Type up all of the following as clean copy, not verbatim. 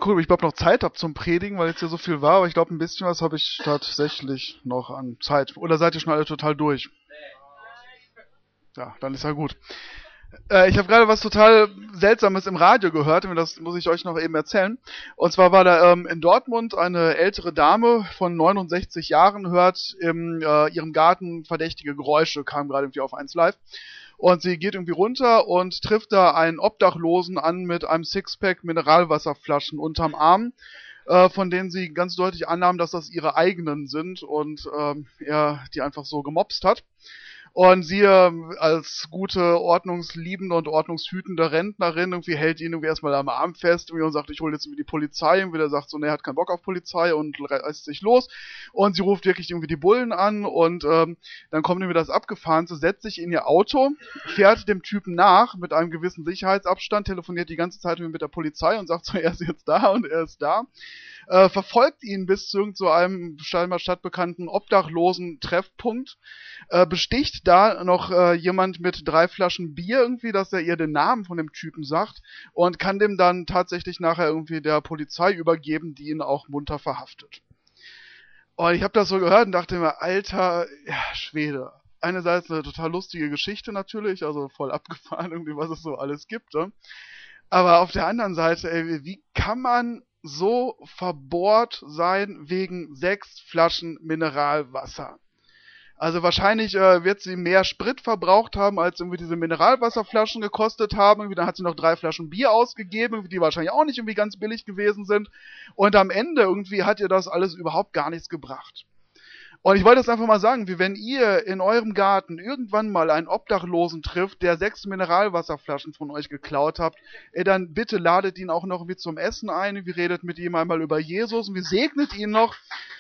gucken, ob ich überhaupt noch Zeit habe zum Predigen, weil jetzt hier so viel war, aber ich glaube, ein bisschen was habe ich tatsächlich noch an Zeit. Oder seid ihr schon alle total durch? Ja, dann ist ja gut. Ich habe gerade was total Seltsames im Radio gehört, und das muss ich euch noch eben erzählen. Und zwar war da in Dortmund eine ältere Dame von 69 Jahren, hört in ihrem Garten verdächtige Geräusche, kam gerade irgendwie auf 1 Live. Und sie geht irgendwie runter und trifft da einen Obdachlosen an mit einem Sixpack Mineralwasserflaschen unterm Arm, von denen sie ganz deutlich annahm, dass das ihre eigenen sind und er die einfach so gemopst hat. Und sie als gute ordnungsliebende und ordnungshütende Rentnerin irgendwie hält ihn irgendwie erstmal am Arm fest irgendwie und sagt, ich hole jetzt irgendwie die Polizei. Und der sagt so, ne, er hat keinen Bock auf Polizei und reißt sich los. Und sie ruft wirklich irgendwie die Bullen an und dann kommt irgendwie das Abgefahrenste, setzt sich in ihr Auto, fährt dem Typen nach mit einem gewissen Sicherheitsabstand, telefoniert die ganze Zeit mit der Polizei und sagt so, er ist jetzt da und er ist da. Verfolgt ihn bis zu irgend so einem scheinbar stadtbekannten obdachlosen Treffpunkt, besticht da noch jemand mit 3 Flaschen Bier irgendwie, dass er ihr den Namen von dem Typen sagt und kann dem dann tatsächlich nachher irgendwie der Polizei übergeben, die ihn auch munter verhaftet. Und ich habe das so gehört und dachte mir, alter Schwede. Einerseits eine total lustige Geschichte natürlich, also voll abgefahren irgendwie, was es so alles gibt, ne? Aber auf der anderen Seite, ey, wie kann man so verbohrt sein wegen 6 Flaschen Mineralwasser? Also wahrscheinlich wird sie mehr Sprit verbraucht haben, als irgendwie diese Mineralwasserflaschen gekostet haben. Irgendwie, dann hat sie noch 3 Flaschen Bier ausgegeben, die wahrscheinlich auch nicht irgendwie ganz billig gewesen sind. Und am Ende irgendwie hat ihr das alles überhaupt gar nichts gebracht. Und ich wollte jetzt einfach mal sagen, wie wenn ihr in eurem Garten irgendwann mal einen Obdachlosen trifft, der 6 Mineralwasserflaschen von euch geklaut habt, dann bitte ladet ihn auch noch irgendwie zum Essen ein, wir redet mit ihm einmal über Jesus und wir segnet ihn noch.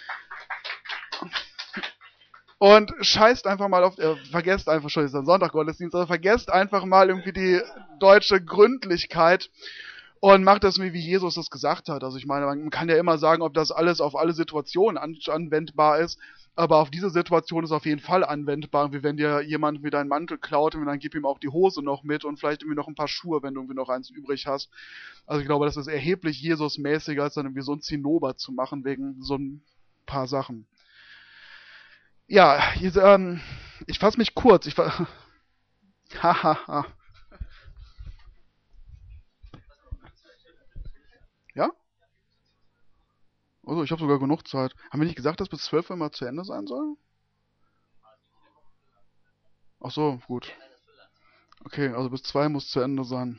Und scheißt einfach mal auf, vergesst einfach, schon ist ein Sonntag-Gottesdienst, also vergesst einfach mal irgendwie die deutsche Gründlichkeit und macht das wie Jesus das gesagt hat. Also ich meine, man kann ja immer sagen, ob das alles auf alle Situationen anwendbar ist, aber auf diese Situation ist auf jeden Fall anwendbar, wie wenn dir jemand mit deinen Mantel klaut und dann gib ihm auch die Hose noch mit und vielleicht irgendwie noch ein paar Schuhe, wenn du irgendwie noch eins übrig hast. Also ich glaube, das ist erheblich Jesus-mäßiger, als dann irgendwie so ein Zinnober zu machen wegen so ein paar Sachen. Ja, ich fasse mich kurz. Hahaha. Ja? Also, ich habe sogar genug Zeit. Haben wir nicht gesagt, dass bis 12 Uhr mal zu Ende sein soll? Ach so, gut. Okay, also bis 2 muss zu Ende sein.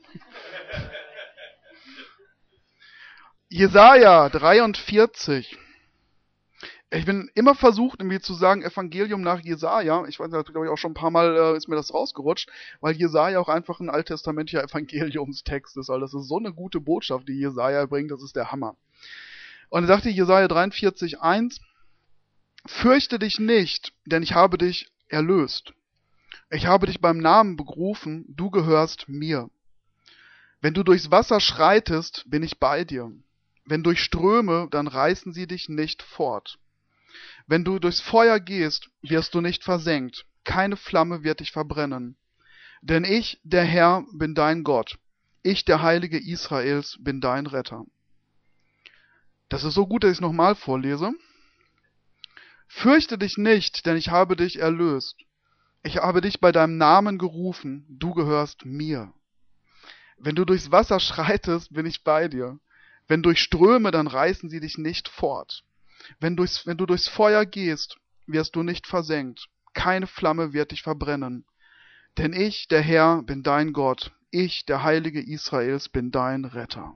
Jesaja 43. Ich bin immer versucht, irgendwie zu sagen, Evangelium nach Jesaja. Ich weiß, glaube ich, auch schon ein paar Mal ist mir das rausgerutscht, weil Jesaja auch einfach ein alttestamentlicher Evangeliumstext ist. Weil das ist so eine gute Botschaft, die Jesaja bringt, das ist der Hammer. Und er sagte Jesaja 43,1: Fürchte dich nicht, denn ich habe dich erlöst. Ich habe dich beim Namen berufen, du gehörst mir. Wenn du durchs Wasser schreitest, bin ich bei dir. Wenn durch Ströme, dann reißen sie dich nicht fort. Wenn du durchs Feuer gehst, wirst du nicht versenkt. Keine Flamme wird dich verbrennen. Denn ich, der Herr, bin dein Gott. Ich, der Heilige Israels, bin dein Retter. Das ist so gut, dass ich es nochmal vorlese. Fürchte dich nicht, denn ich habe dich erlöst. Ich habe dich bei deinem Namen gerufen, du gehörst mir. Wenn du durchs Wasser schreitest, bin ich bei dir. Wenn durch Ströme, dann reißen sie dich nicht fort. Wenn du durchs Feuer gehst, wirst du nicht versenkt. Keine Flamme wird dich verbrennen. Denn ich, der Herr, bin dein Gott. Ich, der Heilige Israels, bin dein Retter.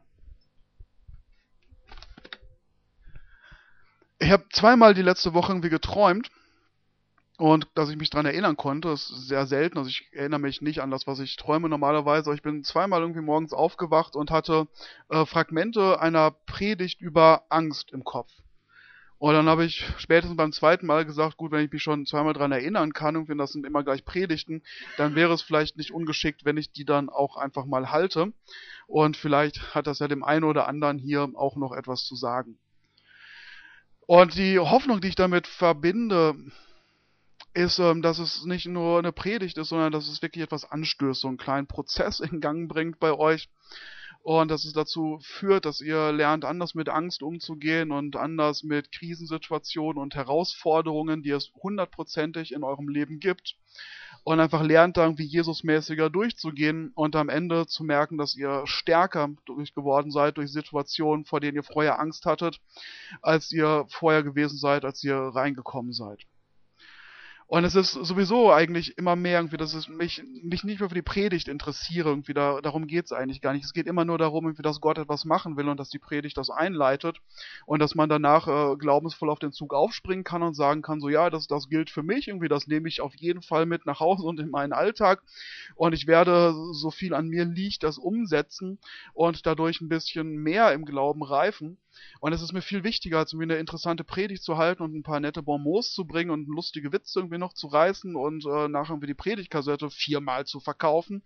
Ich habe zweimal die letzte Woche irgendwie geträumt und dass ich mich daran erinnern konnte, das ist sehr selten. Also ich erinnere mich nicht an das, was ich träume normalerweise. Aber ich bin zweimal irgendwie morgens aufgewacht und hatte Fragmente einer Predigt über Angst im Kopf. Und dann habe ich spätestens beim zweiten Mal gesagt, gut, wenn ich mich schon zweimal dran erinnern kann, und wenn das sind immer gleich Predigten, dann wäre es vielleicht nicht ungeschickt, wenn ich die dann auch einfach mal halte. Und vielleicht hat das ja dem einen oder anderen hier auch noch etwas zu sagen. Und die Hoffnung, die ich damit verbinde, ist, dass es nicht nur eine Predigt ist, sondern dass es wirklich etwas anstößt, so einen kleinen Prozess in Gang bringt bei euch. und dass es dazu führt, dass ihr lernt, anders mit Angst umzugehen und anders mit Krisensituationen und Herausforderungen, die es hundertprozentig in eurem Leben gibt. Und einfach lernt da irgendwie Jesusmäßiger durchzugehen und am Ende zu merken, dass ihr stärker geworden seid durch Situationen, vor denen ihr vorher Angst hattet, als ihr vorher gewesen seid, als ihr reingekommen seid. Und es ist sowieso eigentlich immer mehr irgendwie, dass ich mich nicht mehr für die Predigt interessiere, irgendwie darum geht's eigentlich gar nicht. Es geht immer nur darum, irgendwie, dass Gott etwas machen will und dass die Predigt das einleitet und dass man danach glaubensvoll auf den Zug aufspringen kann und sagen kann, so ja, das gilt für mich, irgendwie, das nehme ich auf jeden Fall mit nach Hause und in meinen Alltag und ich werde, so viel an mir liegt, das umsetzen und dadurch ein bisschen mehr im Glauben reifen. Und es ist mir viel wichtiger, als irgendwie eine interessante Predigt zu halten und ein paar nette Bonmots zu bringen und lustige Witze irgendwie noch zu reißen und nachher irgendwie die Predigtkassette 4-mal zu verkaufen.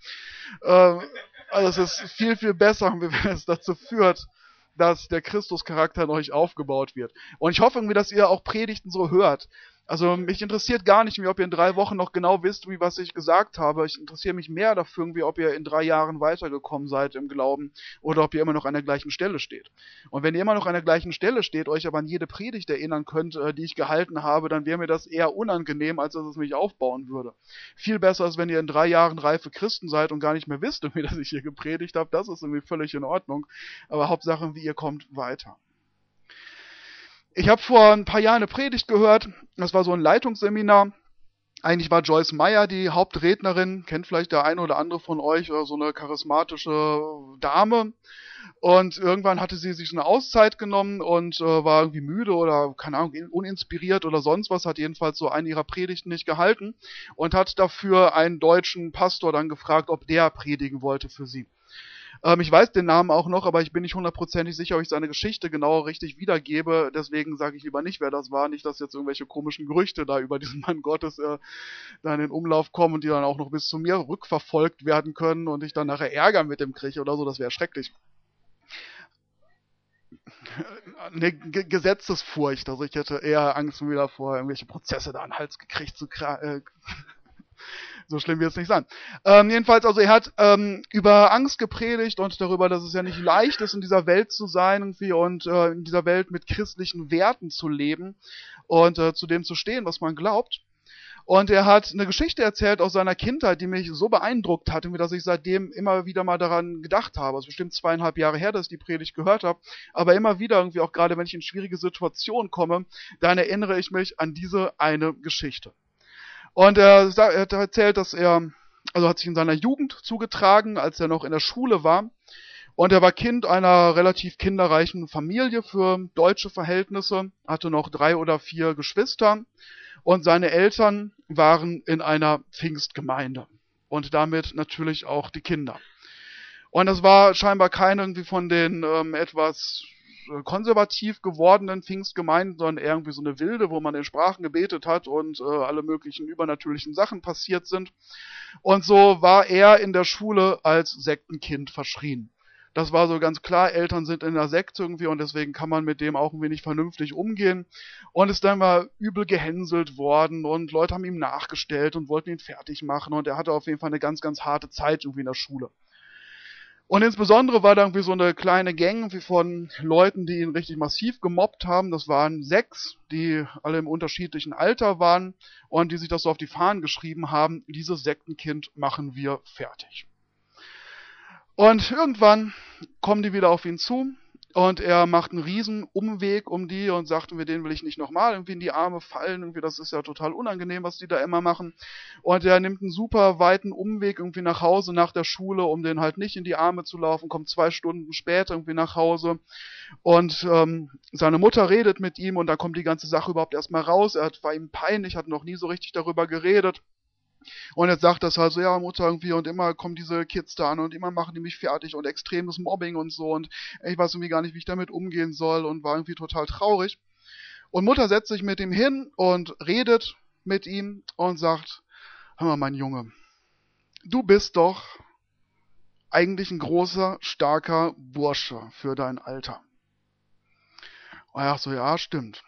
Also es ist viel, viel besser, wenn es dazu führt, dass der Christuscharakter in euch aufgebaut wird. Und ich hoffe irgendwie, dass ihr auch Predigten so hört. Also mich interessiert gar nicht mehr, ob ihr in 3 Wochen noch genau wisst, wie was ich gesagt habe. Ich interessiere mich mehr dafür, irgendwie, ob ihr in 3 Jahren weitergekommen seid im Glauben oder ob ihr immer noch an der gleichen Stelle steht. Und wenn ihr immer noch an der gleichen Stelle steht, euch aber an jede Predigt erinnern könnt, die ich gehalten habe, dann wäre mir das eher unangenehm, als dass es mich aufbauen würde. Viel besser ist, wenn ihr in 3 Jahren reife Christen seid und gar nicht mehr wisst, irgendwie, dass ich hier gepredigt habe. Das ist irgendwie völlig in Ordnung. Aber Hauptsache, wie ihr kommt weiter. Ich habe vor ein paar Jahren eine Predigt gehört, das war so ein Leitungsseminar. Eigentlich war Joyce Meyer die Hauptrednerin, kennt vielleicht der eine oder andere von euch, so eine charismatische Dame. Und irgendwann hatte sie sich eine Auszeit genommen und war irgendwie müde oder, keine Ahnung, uninspiriert oder sonst was, hat jedenfalls so eine ihrer Predigten nicht gehalten und hat dafür einen deutschen Pastor dann gefragt, ob der predigen wollte für sie. Ich weiß den Namen auch noch, aber ich bin nicht hundertprozentig sicher, ob ich seine Geschichte genau richtig wiedergebe. Deswegen sage ich lieber nicht, wer das war. Nicht, dass jetzt irgendwelche komischen Gerüchte da über diesen Mann Gottes da in den Umlauf kommen und die dann auch noch bis zu mir rückverfolgt werden können und ich dann nachher Ärger mit dem kriege oder so. Das wäre schrecklich. Ne, Gesetzesfurcht. Also ich hätte eher Angst wieder vor irgendwelche Prozesse da an den Hals gekriegt zu so schlimm wird es nicht sein. Jedenfalls, also er hat über Angst gepredigt und darüber, dass es ja nicht leicht ist, in dieser Welt zu sein irgendwie und in dieser Welt mit christlichen Werten zu leben und zu dem zu stehen, was man glaubt. Und er hat eine Geschichte erzählt aus seiner Kindheit, die mich so beeindruckt hat, dass ich seitdem immer wieder mal daran gedacht habe. Es ist bestimmt 2,5 Jahre her, dass ich die Predigt gehört habe, aber immer wieder irgendwie auch gerade, wenn ich in schwierige Situationen komme, dann erinnere ich mich an diese eine Geschichte. Und er hat erzählt, dass hat sich in seiner Jugend zugetragen, als er noch in der Schule war. Und er war Kind einer relativ kinderreichen Familie für deutsche Verhältnisse, hatte noch 3 oder 4 Geschwister. Und seine Eltern waren in einer Pfingstgemeinde. Und damit natürlich auch die Kinder. Und das war scheinbar keine irgendwie von den etwas konservativ gewordenen Pfingstgemeinden, sondern irgendwie so eine wilde, wo man in Sprachen gebetet hat und alle möglichen übernatürlichen Sachen passiert sind. Und so war er in der Schule als Sektenkind verschrien. Das war so ganz klar, Eltern sind in der Sekte irgendwie und deswegen kann man mit dem auch irgendwie nicht vernünftig umgehen. Und ist dann mal übel gehänselt worden und Leute haben ihm nachgestellt und wollten ihn fertig machen und er hatte auf jeden Fall eine ganz, ganz harte Zeit irgendwie in der Schule. Und insbesondere war da irgendwie so eine kleine Gang wie von Leuten, die ihn richtig massiv gemobbt haben. Das waren 6, die alle im unterschiedlichen Alter waren und die sich das so auf die Fahnen geschrieben haben, dieses Sektenkind machen wir fertig. Und irgendwann kommen die wieder auf ihn zu und er macht einen riesen Umweg um die und sagt, den will ich nicht nochmal irgendwie in die Arme fallen, irgendwie das ist ja total unangenehm, was die da immer machen. Und er nimmt einen super weiten Umweg irgendwie nach Hause nach der Schule, um den halt nicht in die Arme zu laufen, kommt 2 Stunden später irgendwie nach Hause und seine Mutter redet mit ihm und dann kommt die ganze Sache überhaupt erstmal raus. War ihm peinlich, hat noch nie so richtig darüber geredet. Und jetzt sagt das halt so, ja, Mutter irgendwie, und immer kommen diese Kids da an und immer machen die mich fertig und extremes Mobbing und so und ich weiß irgendwie gar nicht, wie ich damit umgehen soll und war irgendwie total traurig. Und Mutter setzt sich mit ihm hin und redet mit ihm und sagt, hör mal, mein Junge, du bist doch eigentlich ein großer, starker Bursche für dein Alter. Und er sagt so, ja, stimmt.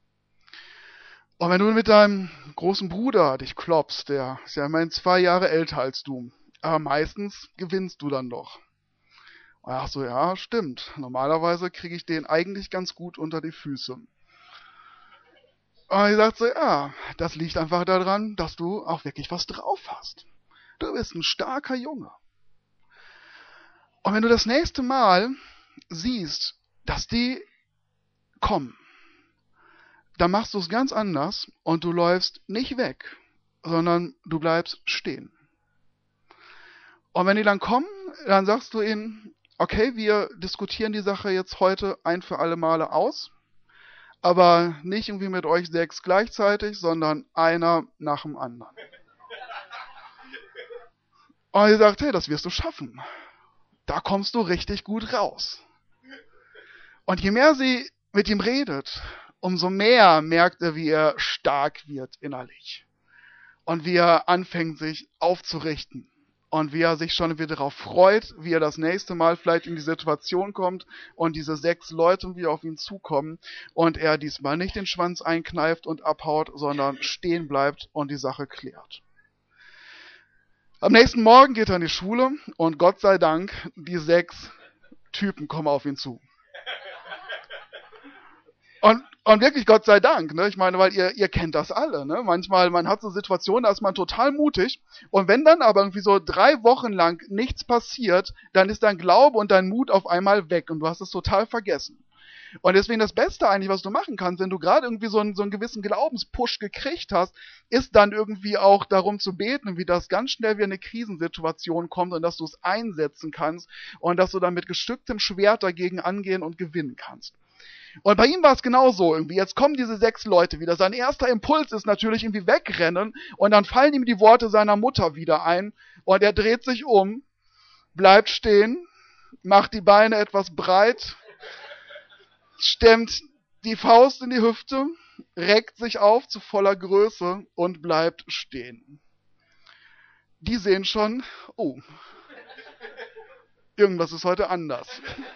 Und wenn du mit deinem großen Bruder dich klopfst, der ist ja immerhin 2 Jahre älter als du, aber meistens gewinnst du dann doch. Ach so, ja, stimmt. Normalerweise kriege ich den eigentlich ganz gut unter die Füße. Und ich sagte so, ja, das liegt einfach daran, dass du auch wirklich was drauf hast. Du bist ein starker Junge. Und wenn du das nächste Mal siehst, dass die kommen, dann machst du es ganz anders und du läufst nicht weg, sondern du bleibst stehen. Und wenn die dann kommen, dann sagst du ihnen, okay, wir diskutieren die Sache jetzt heute ein für alle Male aus, aber nicht irgendwie mit euch 6 gleichzeitig, sondern einer nach dem anderen. Und ihr sagt, hey, das wirst du schaffen. Da kommst du richtig gut raus. Und je mehr sie mit ihm redet, umso mehr merkt er, wie er stark wird innerlich. Und wie er anfängt, sich aufzurichten. Und wie er sich schon wieder darauf freut, wie er das nächste Mal vielleicht in die Situation kommt und diese 6 Leute wieder auf ihn zukommen und er diesmal nicht den Schwanz einkneift und abhaut, sondern stehen bleibt und die Sache klärt. Am nächsten Morgen geht er in die Schule und Gott sei Dank, die 6 Typen kommen auf ihn zu. Und wirklich Gott sei Dank, ne? Ich meine, weil ihr kennt das alle, ne? Manchmal, man hat so Situationen, da ist man total mutig und wenn dann aber irgendwie so 3 Wochen lang nichts passiert, dann ist dein Glaube und dein Mut auf einmal weg und du hast es total vergessen. Und deswegen das Beste eigentlich, was du machen kannst, wenn du gerade irgendwie so einen gewissen Glaubenspush gekriegt hast, ist dann irgendwie auch darum zu beten, wie das ganz schnell wie eine Krisensituation kommt und dass du es einsetzen kannst und dass du dann mit gestücktem Schwert dagegen angehen und gewinnen kannst. Und bei ihm war es genauso irgendwie. Jetzt kommen diese 6 Leute wieder. Sein erster Impuls ist natürlich irgendwie wegrennen und dann fallen ihm die Worte seiner Mutter wieder ein und er dreht sich um, bleibt stehen, macht die Beine etwas breit, stemmt die Faust in die Hüfte, reckt sich auf zu voller Größe und bleibt stehen. Die sehen schon, oh, irgendwas ist heute anders.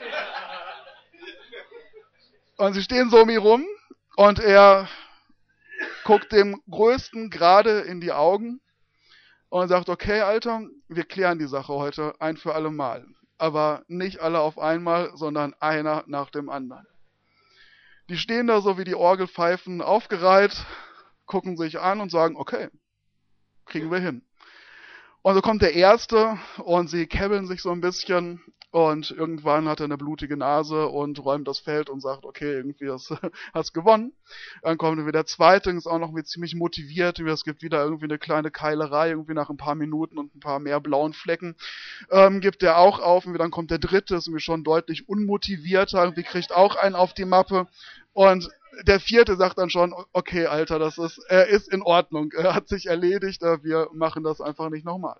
Und sie stehen so um ihn rum und er guckt dem Größten gerade in die Augen und sagt, okay, Alter, wir klären die Sache heute ein für alle Mal. Aber nicht alle auf einmal, sondern einer nach dem anderen. Die stehen da so wie die Orgelpfeifen aufgereiht, gucken sich an und sagen, okay, kriegen wir hin. Und so kommt der Erste und sie käbbeln sich so ein bisschen und irgendwann hat er eine blutige Nase und räumt das Feld und sagt, okay, irgendwie hast gewonnen. Dann kommt wieder der Zweite, ist auch noch irgendwie ziemlich motiviert, es gibt wieder irgendwie eine kleine Keilerei, irgendwie nach ein paar Minuten und ein paar mehr blauen Flecken, gibt er auch auf und dann kommt der Dritte, ist irgendwie schon deutlich unmotivierter, irgendwie kriegt auch einen auf die Mappe und der Vierte sagt dann schon, okay, Alter, das ist in Ordnung, hat sich erledigt, wir machen das einfach nicht nochmal.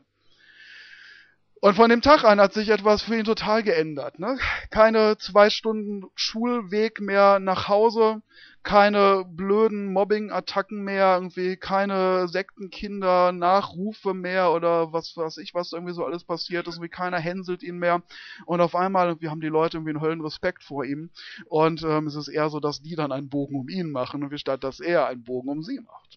Und von dem Tag an hat sich etwas für ihn total geändert. Ne? Keine 2 Stunden Schulweg mehr nach Hause, keine blöden Mobbing-Attacken mehr, irgendwie keine Sektenkinder, Nachrufe mehr oder was weiß ich, was irgendwie so alles passiert ist. Irgendwie keiner hänselt ihn mehr. Und auf einmal haben die Leute irgendwie einen Höllenrespekt vor ihm. Und es ist eher so, dass die dann einen Bogen um ihn machen, statt dass er einen Bogen um sie macht.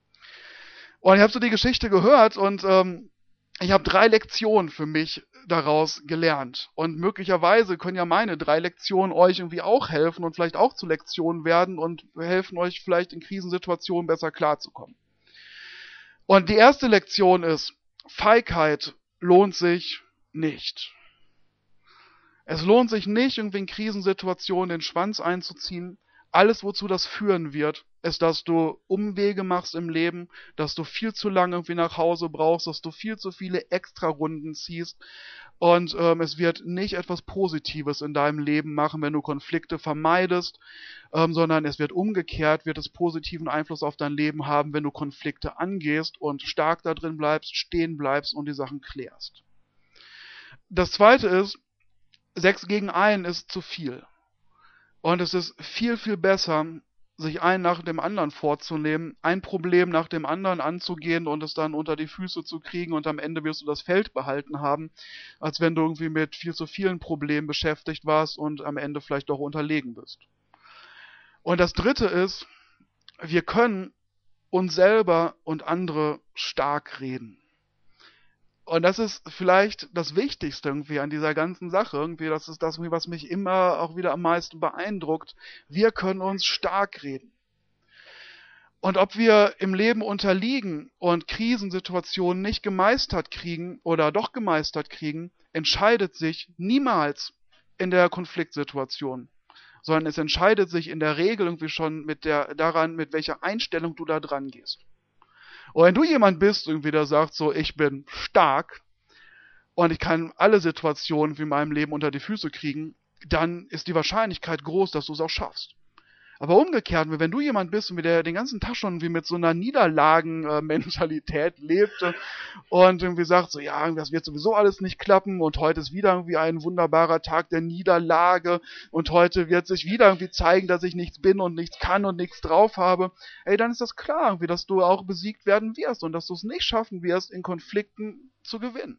Und ich habe so die Geschichte gehört und ich habe 3 Lektionen für mich daraus gelernt. Und möglicherweise können ja meine 3 Lektionen euch irgendwie auch helfen und vielleicht auch zu Lektionen werden und helfen euch vielleicht in Krisensituationen besser klarzukommen. Und die erste Lektion ist, Feigheit lohnt sich nicht. Es lohnt sich nicht, irgendwie in Krisensituationen den Schwanz einzuziehen. Alles, wozu das führen wird, ist, dass du Umwege machst im Leben, dass du viel zu lange irgendwie nach Hause brauchst, dass du viel zu viele Extrarunden ziehst und es wird nicht etwas Positives in deinem Leben machen, wenn du Konflikte vermeidest, sondern es wird umgekehrt, wird es positiven Einfluss auf dein Leben haben, wenn du Konflikte angehst und stark da drin bleibst, stehen bleibst und die Sachen klärst. Das Zweite ist, 6 gegen 1 ist zu viel. Und es ist viel, viel besser, sich einen nach dem anderen vorzunehmen, ein Problem nach dem anderen anzugehen und es dann unter die Füße zu kriegen und am Ende wirst du das Feld behalten haben, als wenn du irgendwie mit viel zu vielen Problemen beschäftigt warst und am Ende vielleicht doch unterlegen bist. Und das Dritte ist, wir können uns selber und andere stark reden. Und das ist vielleicht das Wichtigste irgendwie an dieser ganzen Sache. Irgendwie, das ist das, was mich immer auch wieder am meisten beeindruckt. Wir können uns stark reden. Und ob wir im Leben unterliegen und Krisensituationen nicht gemeistert kriegen oder doch gemeistert kriegen, entscheidet sich niemals in der Konfliktsituation, sondern es entscheidet sich in der Regel irgendwie schon daran, mit welcher Einstellung du da dran gehst. Und wenn du jemand bist, irgendwie, der sagt so, ich bin stark und ich kann alle Situationen in meinem Leben unter die Füße kriegen, dann ist die Wahrscheinlichkeit groß, dass du es auch schaffst. Aber umgekehrt, wenn du jemand bist, der den ganzen Tag schon wie mit so einer Niederlagenmentalität lebt und irgendwie sagt, so ja, das wird sowieso alles nicht klappen und heute ist wieder irgendwie ein wunderbarer Tag der Niederlage und heute wird sich wieder irgendwie zeigen, dass ich nichts bin und nichts kann und nichts drauf habe, ey, dann ist das klar, irgendwie, dass du auch besiegt werden wirst und dass du es nicht schaffen wirst, in Konflikten zu gewinnen.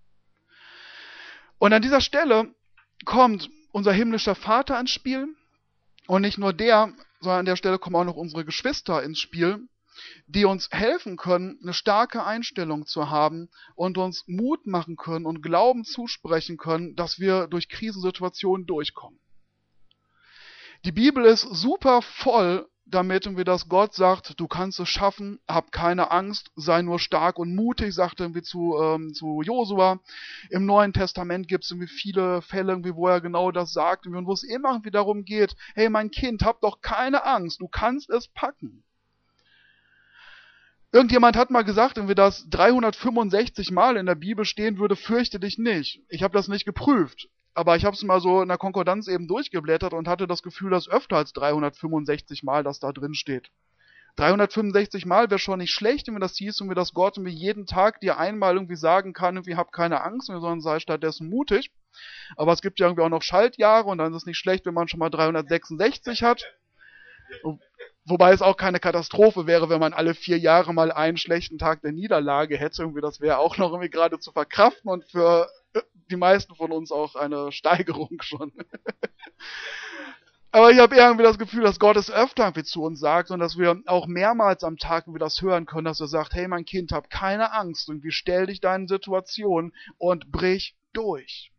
Und an dieser Stelle kommt unser himmlischer Vater ins Spiel. Und nicht nur der, sondern an der Stelle kommen auch noch unsere Geschwister ins Spiel, die uns helfen können, eine starke Einstellung zu haben und uns Mut machen können und Glauben zusprechen können, dass wir durch Krisensituationen durchkommen. Die Bibel ist super voll damit, dass Gott sagt, du kannst es schaffen, hab keine Angst, sei nur stark und mutig, sagte irgendwie zu Josua. Im Neuen Testament gibt es irgendwie viele Fälle, wo er genau das sagt und wo es immer irgendwie darum geht, hey mein Kind, hab doch keine Angst, du kannst es packen. Irgendjemand hat mal gesagt, dass 365 Mal in der Bibel stehen würde, fürchte dich nicht. Ich habe das nicht geprüft. Aber ich habe es mal so in der Konkordanz eben durchgeblättert und hatte das Gefühl, dass öfter als 365 Mal das da drin steht. 365 Mal wäre schon nicht schlecht, wenn das hieß, dass Gott jeden Tag dir einmal irgendwie sagen kann, hab keine Angst, sondern sei stattdessen mutig. Aber es gibt ja irgendwie auch noch Schaltjahre und dann ist es nicht schlecht, wenn man schon mal 366 hat. Wobei es auch keine Katastrophe wäre, wenn man alle 4 Jahre mal einen schlechten Tag der Niederlage hätte. Das wäre auch noch irgendwie gerade zu verkraften und für die meisten von uns auch eine Steigerung schon. Aber ich habe eher das Gefühl, dass Gott es öfter zu uns sagt und dass wir auch mehrmals am Tag das hören können, dass er sagt, hey mein Kind, hab keine Angst, stell dich deinen Situationen und brich durch.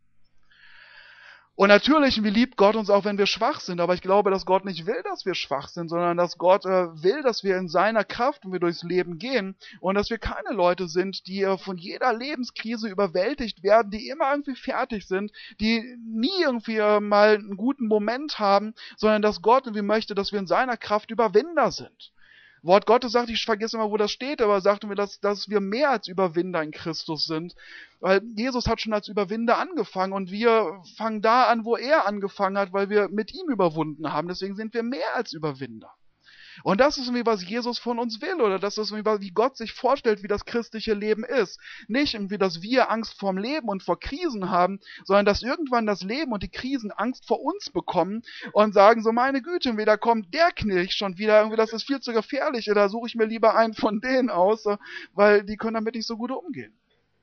Und natürlich liebt Gott uns auch, wenn wir schwach sind, aber ich glaube, dass Gott nicht will, dass wir schwach sind, sondern dass Gott will, dass wir in seiner Kraft durchs Leben gehen und dass wir keine Leute sind, die von jeder Lebenskrise überwältigt werden, die immer irgendwie fertig sind, die nie irgendwie mal einen guten Moment haben, sondern dass Gott möchte, dass wir in seiner Kraft Überwinder sind. Wort Gottes sagt, ich vergesse immer, wo das steht, aber sagten wir, dass wir mehr als Überwinder in Christus sind. Weil Jesus hat schon als Überwinder angefangen und wir fangen da an, wo er angefangen hat, weil wir mit ihm überwunden haben. Deswegen sind wir mehr als Überwinder. Und das ist was Jesus von uns will, oder das ist wie Gott sich vorstellt, wie das christliche Leben ist. Nicht dass wir Angst vorm Leben und vor Krisen haben, sondern dass irgendwann das Leben und die Krisen Angst vor uns bekommen und sagen so, meine Güte, da kommt der Knilch schon wieder, das ist viel zu gefährlich, da suche ich mir lieber einen von denen aus, weil die können damit nicht so gut umgehen.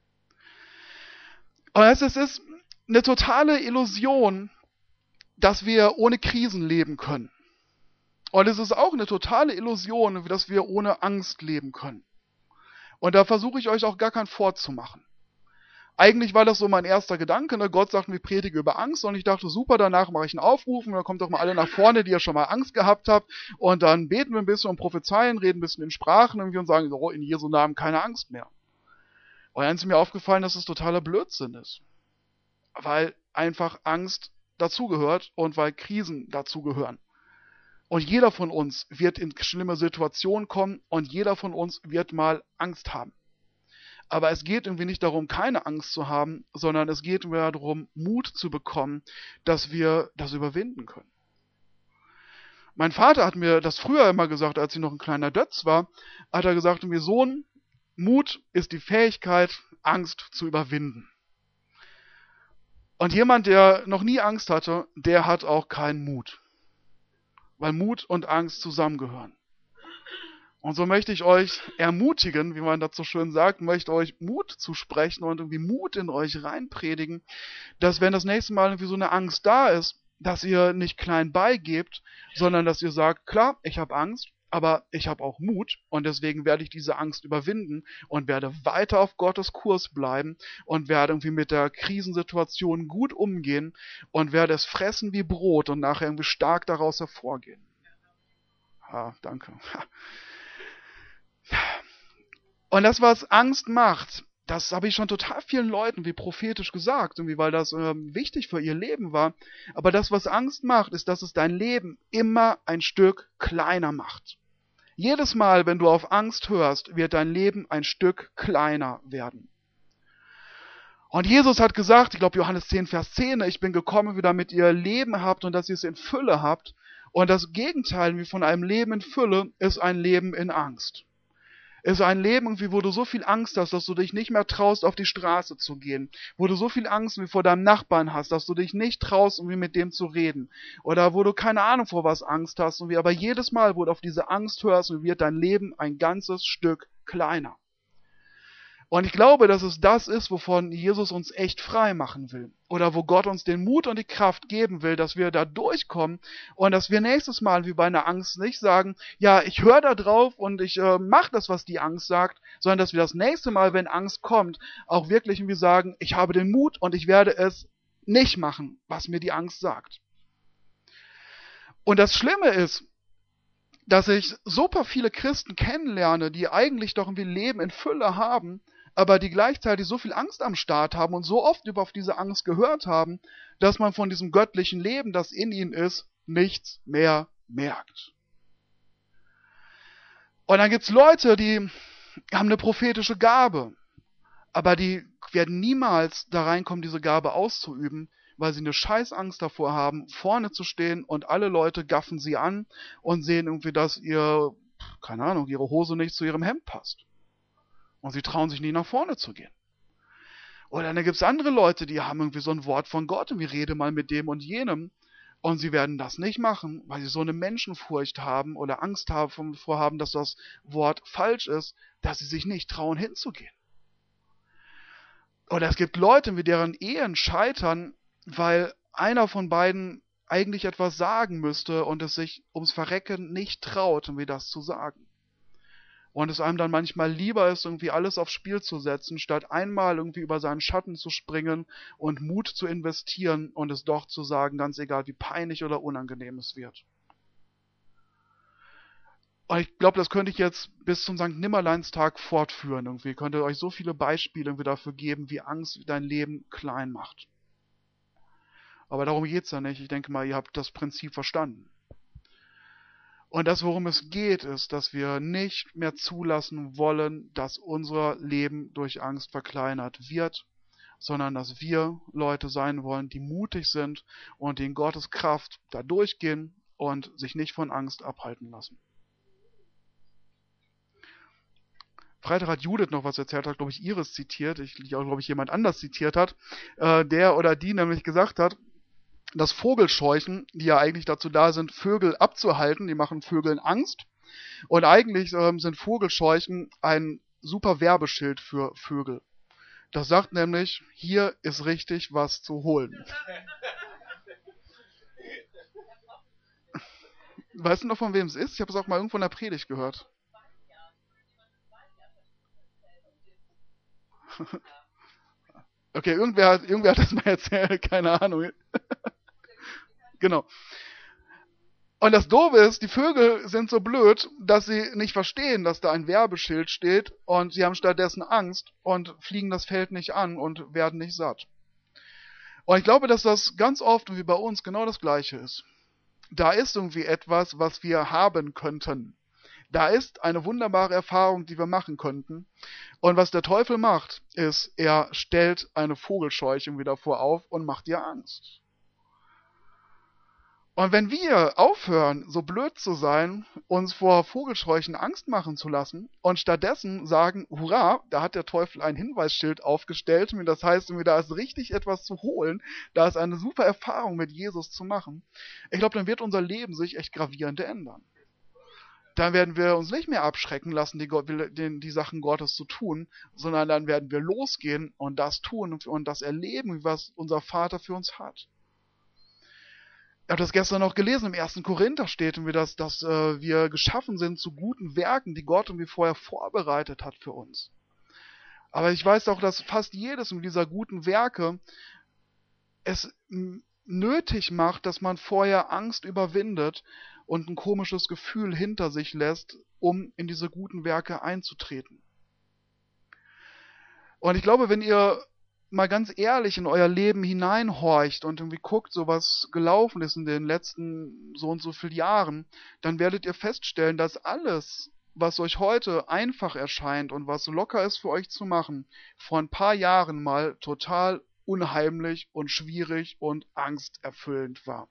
Und es ist eine totale Illusion, dass wir ohne Krisen leben können. Und es ist auch eine totale Illusion, dass wir ohne Angst leben können. Und da versuche ich euch auch gar keinen vorzumachen. Eigentlich war das so mein erster Gedanke, ne? Gott sagt, wir predigen über Angst und ich dachte, super, danach mache ich einen Aufruf und dann kommt doch mal alle nach vorne, die ja schon mal Angst gehabt habt und dann beten wir ein bisschen und prophezeien, reden ein bisschen in Sprachen und sagen, so, in Jesu Namen keine Angst mehr. Und dann ist mir aufgefallen, dass es totaler Blödsinn ist. Weil einfach Angst dazugehört und weil Krisen dazugehören. Und jeder von uns wird in schlimme Situationen kommen und jeder von uns wird mal Angst haben. Aber es geht nicht darum, keine Angst zu haben, sondern es geht darum, Mut zu bekommen, dass wir das überwinden können. Mein Vater hat mir das früher immer gesagt, als ich noch ein kleiner Dötz war, hat er gesagt, mir Sohn, Mut ist die Fähigkeit, Angst zu überwinden. Und jemand, der noch nie Angst hatte, der hat auch keinen Mut. Weil Mut und Angst zusammengehören. Und so möchte ich euch ermutigen, wie man dazu schön sagt, möchte euch Mut zusprechen und Mut in euch reinpredigen, dass wenn das nächste Mal so eine Angst da ist, dass ihr nicht klein beigebt, sondern dass ihr sagt, klar, ich habe Angst, aber ich habe auch Mut und deswegen werde ich diese Angst überwinden und werde weiter auf Gottes Kurs bleiben und werde irgendwie mit der Krisensituation gut umgehen und werde es fressen wie Brot und nachher irgendwie stark daraus hervorgehen. Danke. Und das, was Angst macht, das habe ich schon total vielen Leuten wie prophetisch gesagt, irgendwie, weil das wichtig für ihr Leben war. Aber das, was Angst macht, ist, dass es dein Leben immer ein Stück kleiner macht. Jedes Mal, wenn du auf Angst hörst, wird dein Leben ein Stück kleiner werden. Und Jesus hat gesagt, ich glaube Johannes 10, Vers 10, ich bin gekommen, wie damit ihr Leben habt und dass ihr es in Fülle habt. Und das Gegenteil wie von einem Leben in Fülle ist ein Leben in Angst. Ist ein Leben, irgendwie, wo du so viel Angst hast, dass du dich nicht mehr traust, auf die Straße zu gehen. Wo du so viel Angst wie vor deinem Nachbarn hast, dass du dich nicht traust, irgendwie mit dem zu reden. Oder wo du keine Ahnung vor was Angst hast. Irgendwie, aber jedes Mal, wo du auf diese Angst hörst, wird dein Leben ein ganzes Stück kleiner. Und ich glaube, dass es das ist, wovon Jesus uns echt frei machen will. Oder wo Gott uns den Mut und die Kraft geben will, dass wir da durchkommen und dass wir nächstes Mal wie bei einer Angst nicht sagen, ja, ich höre da drauf und ich mache das, was die Angst sagt, sondern dass wir das nächste Mal, wenn Angst kommt, auch wirklich irgendwie sagen, ich habe den Mut und ich werde es nicht machen, was mir die Angst sagt. Und das Schlimme ist, dass ich super viele Christen kennenlerne, die eigentlich doch irgendwie Leben in Fülle haben, aber die gleichzeitig so viel Angst am Start haben und so oft auf diese Angst gehört haben, dass man von diesem göttlichen Leben, das in ihnen ist, nichts mehr merkt. Und dann gibt's Leute, die haben eine prophetische Gabe, aber die werden niemals da reinkommen, diese Gabe auszuüben, weil sie eine Scheißangst davor haben, vorne zu stehen und alle Leute gaffen sie an und sehen irgendwie, dass ihre Hose nicht zu ihrem Hemd passt. Und sie trauen sich nicht nach vorne zu gehen. Oder dann gibt's andere Leute, die haben irgendwie so ein Wort von Gott und wir reden mal mit dem und jenem. Und sie werden das nicht machen, weil sie so eine Menschenfurcht haben oder Angst haben, vorhaben, dass das Wort falsch ist, dass sie sich nicht trauen hinzugehen. Oder es gibt Leute, wie deren Ehen scheitern, weil einer von beiden eigentlich etwas sagen müsste und es sich ums Verrecken nicht traut, irgendwie das zu sagen. Und es einem dann manchmal lieber ist, irgendwie alles aufs Spiel zu setzen, statt einmal irgendwie über seinen Schatten zu springen und Mut zu investieren und es doch zu sagen, ganz egal wie peinlich oder unangenehm es wird. Und ich glaube, das könnte ich jetzt bis zum Sankt Nimmerleinstag fortführen. Irgendwie könnte euch so viele Beispiele irgendwie dafür geben, wie Angst dein Leben klein macht. Aber darum geht's ja nicht. Ich denke mal, ihr habt das Prinzip verstanden. Und das, worum es geht, ist, dass wir nicht mehr zulassen wollen, dass unser Leben durch Angst verkleinert wird, sondern dass wir Leute sein wollen, die mutig sind und die in Gottes Kraft da durchgehen und sich nicht von Angst abhalten lassen. Freitag hat Judith noch was erzählt, hat, glaube ich, Iris zitiert, glaube ich, jemand anders zitiert hat, der oder die nämlich gesagt hat, dass Vogelscheuchen, die ja eigentlich dazu da sind, Vögel abzuhalten, die machen Vögeln Angst. Und eigentlich sind Vogelscheuchen ein super Werbeschild für Vögel. Das sagt nämlich, hier ist richtig was zu holen. Weißt du noch, von wem es ist? Ich habe es auch mal irgendwo in der Predigt gehört. Okay, irgendwer hat das mal erzählt, keine Ahnung. Genau. Und das Doofe ist, die Vögel sind so blöd, dass sie nicht verstehen, dass da ein Werbeschild steht und sie haben stattdessen Angst und fliegen das Feld nicht an und werden nicht satt. Und ich glaube, dass das ganz oft wie bei uns genau das Gleiche ist. Da ist irgendwie etwas, was wir haben könnten. Da ist eine wunderbare Erfahrung, die wir machen könnten. Und was der Teufel macht, ist, er stellt eine Vogelscheuche wieder davor auf und macht dir Angst. Und wenn wir aufhören, so blöd zu sein, uns vor Vogelscheuchen Angst machen zu lassen und stattdessen sagen, hurra, da hat der Teufel ein Hinweisschild aufgestellt, das heißt, da ist richtig etwas zu holen, da ist eine super Erfahrung mit Jesus zu machen, ich glaube, dann wird unser Leben sich echt gravierend ändern. Dann werden wir uns nicht mehr abschrecken lassen, die Sachen Gottes zu tun, sondern dann werden wir losgehen und das tun und das erleben, was unser Vater für uns hat. Ich habe das gestern noch gelesen, im 1. Korinther steht irgendwie, dass wir geschaffen sind zu guten Werken, die Gott irgendwie vorher vorbereitet hat für uns. Aber ich weiß auch, dass fast jedes dieser guten Werke es nötig macht, dass man vorher Angst überwindet und ein komisches Gefühl hinter sich lässt, um in diese guten Werke einzutreten. Und ich glaube, wenn ihr mal ganz ehrlich in euer Leben hineinhorcht und irgendwie guckt, so was gelaufen ist in den letzten so und so vielen Jahren, dann werdet ihr feststellen, dass alles, was euch heute einfach erscheint und was so locker ist für euch zu machen, vor ein paar Jahren mal total unheimlich und schwierig und angsterfüllend war.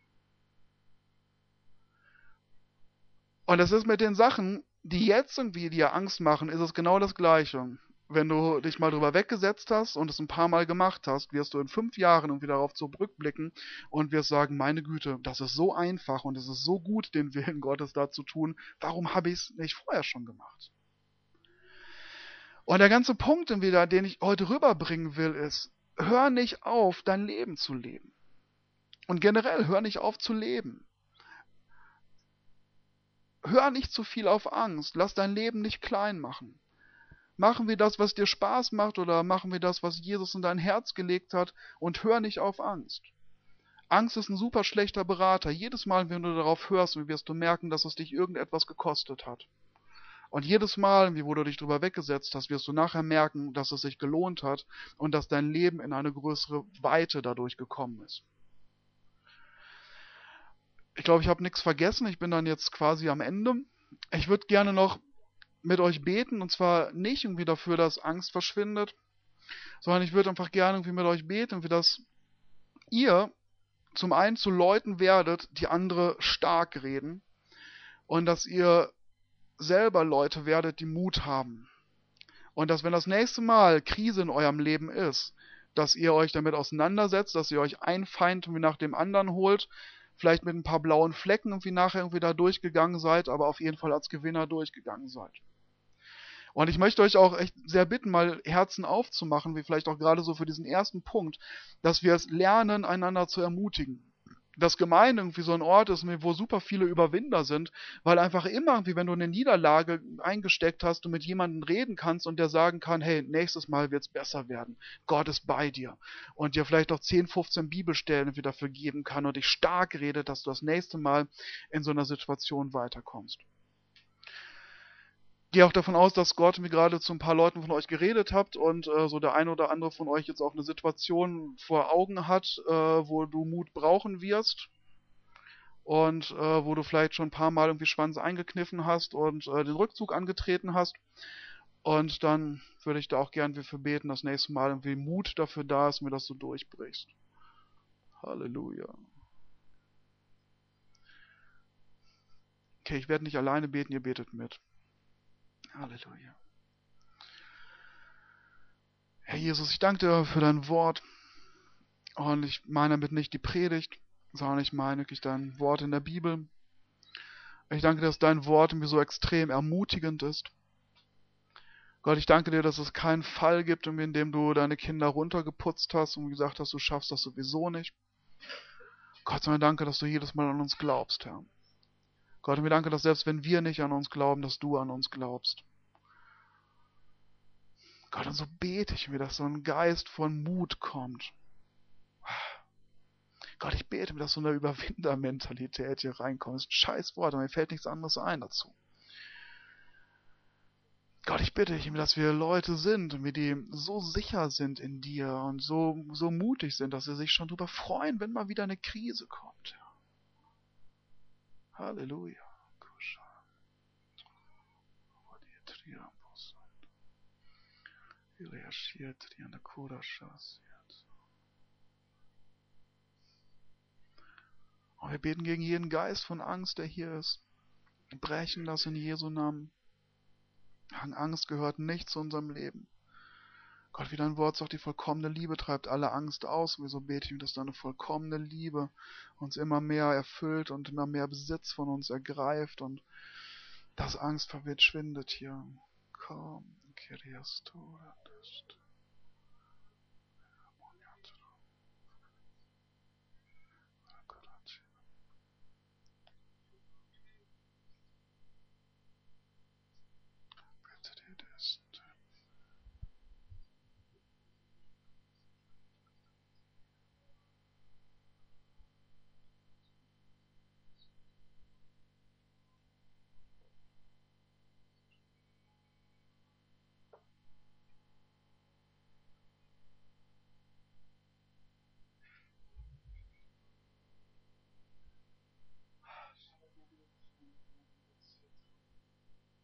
Und das ist mit den Sachen, die jetzt irgendwie dir Angst machen, ist es genau das Gleiche. Wenn du dich mal drüber weggesetzt hast und es ein paar Mal gemacht hast, wirst du in 5 Jahren irgendwie darauf zurückblicken und wirst sagen, meine Güte, das ist so einfach und es ist so gut, den Willen Gottes da zu tun. Warum habe ich es nicht vorher schon gemacht? Und der ganze Punkt, den ich heute rüberbringen will, ist, hör nicht auf, dein Leben zu leben. Und generell, hör nicht auf zu leben. Hör nicht zu viel auf Angst. Lass dein Leben nicht klein machen. Machen wir das, was dir Spaß macht, oder machen wir das, was Jesus in dein Herz gelegt hat, und hör nicht auf Angst. Angst ist ein super schlechter Berater. Jedes Mal, wenn du darauf hörst, wirst du merken, dass es dich irgendetwas gekostet hat. Und jedes Mal, wo du dich drüber weggesetzt hast, wirst du nachher merken, dass es sich gelohnt hat und dass dein Leben in eine größere Weite dadurch gekommen ist. Ich glaube, ich habe nichts vergessen. Ich bin dann jetzt quasi am Ende. Ich würde gerne noch mit euch beten, und zwar nicht irgendwie dafür, dass Angst verschwindet, sondern ich würde einfach gerne irgendwie mit euch beten, wie dass ihr zum einen zu Leuten werdet, die andere stark reden, und dass ihr selber Leute werdet, die Mut haben. Und dass, wenn das nächste Mal Krise in eurem Leben ist, dass ihr euch damit auseinandersetzt, dass ihr euch einen Feind irgendwie nach dem anderen holt, vielleicht mit ein paar blauen Flecken irgendwie nachher irgendwie da durchgegangen seid, aber auf jeden Fall als Gewinner durchgegangen seid. Und ich möchte euch auch echt sehr bitten, mal Herzen aufzumachen, wie vielleicht auch gerade so für diesen ersten Punkt, dass wir es lernen, einander zu ermutigen. Dass Gemeinde irgendwie so ein Ort ist, wo super viele Überwinder sind, weil einfach immer irgendwie, wenn du eine Niederlage eingesteckt hast, du mit jemandem reden kannst und der sagen kann, hey, nächstes Mal wird's besser werden. Gott ist bei dir. Und dir vielleicht auch 10, 15 Bibelstellen irgendwie dafür geben kann und dich stark redet, dass du das nächste Mal in so einer Situation weiterkommst. Gehe auch davon aus, dass Gott mir gerade zu ein paar Leuten von euch geredet habt und so der eine oder andere von euch jetzt auch eine Situation vor Augen hat, wo du Mut brauchen wirst und wo du vielleicht schon ein paar Mal irgendwie Schwanz eingekniffen hast und den Rückzug angetreten hast. Und dann würde ich da auch gern für beten, das nächste Mal irgendwie Mut dafür da ist, mir das du durchbrichst. Halleluja. Okay, ich werde nicht alleine beten, ihr betet mit. Halleluja. Herr Jesus, ich danke dir für dein Wort. Und ich meine damit nicht die Predigt, sondern ich meine wirklich dein Wort in der Bibel. Ich danke dir, dass dein Wort mir so extrem ermutigend ist. Gott, ich danke dir, dass es keinen Fall gibt, in dem du deine Kinder runtergeputzt hast und gesagt hast, du schaffst das sowieso nicht. Gott sei Dank, dass du jedes Mal an uns glaubst, Herr. Gott, mir danke, dass selbst wenn wir nicht an uns glauben, dass du an uns glaubst. Gott, und so bete ich mir, dass so ein Geist von Mut kommt. Gott, ich bete mir, dass so eine Überwindermentalität hier reinkommt. Das ist ein scheiß Wort, aber mir fällt nichts anderes ein dazu. Gott, ich bitte dich, dass wir Leute sind, die so sicher sind in dir und so mutig sind, dass sie sich schon darüber freuen, wenn mal wieder eine Krise kommt. Halleluja. Und wir beten gegen jeden Geist von Angst, der hier ist. Wir brechen das in Jesu Namen. Angst gehört nicht zu unserem Leben. Gott, wie dein Wort sagt, die vollkommene Liebe treibt alle Angst aus. Wieso bete ich, dass deine vollkommene Liebe uns immer mehr erfüllt und immer mehr Besitz von uns ergreift und dass Angst verschwindet hier. Komm, Kyrios Toradest.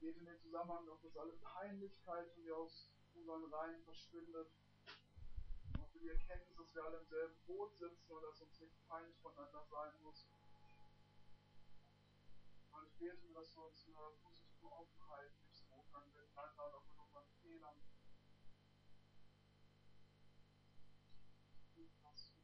geht in den Zusammenhang auch, dass alle Peinlichkeit irgendwie aus unseren Reihen verschwindet. Auch für die Erkenntnis, dass wir alle im selben Boot sitzen und dass uns nicht peinlich voneinander sein muss. Und ich bete mir, dass wir uns eine positive Offenheit nächsten Umgang miteinander und auch mit unseren Fehlern.